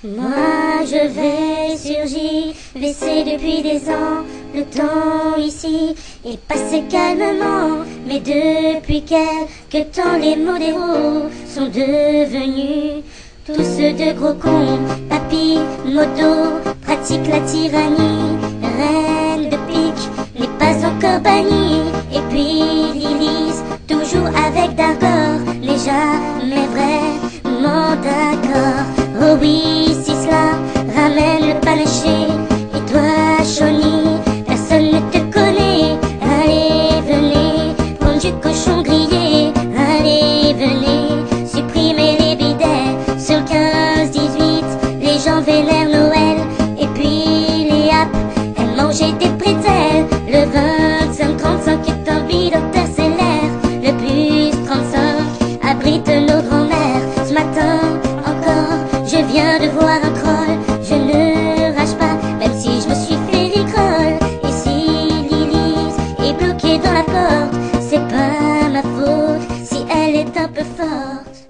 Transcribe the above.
Moi je vais surgir, baisser depuis des ans. Le temps ici, il passe calmement. Mais depuis quelque temps, les modéraux sont devenus tous de gros cons. Papy, moto, pratique la tyrannie. Reine de pique n'est pas encore bannie. Et puis Lilise, toujours avec d'accord, n'est jamais vraiment d'accord. Oh oui, si cela ramène le panaché. Et toi, Johnny, personne ne te connaît. Allez, venez, prendre du cochon grillé. Allez, venez, supprimer les bidets. Sur le 15-18, les gens vénèrent Noël. Et puis les apps, elles mangeaient des prétzels. Le 25-35 est un bidon stellaire. Le plus 35 abrite nos grands-mères. Ce matin encore, je viens de voir un troll. Je ne rage pas, même si je me suis fait ricolle. Et si Lilise est bloquée dans la porte, c'est pas ma faute si elle est un peu forte.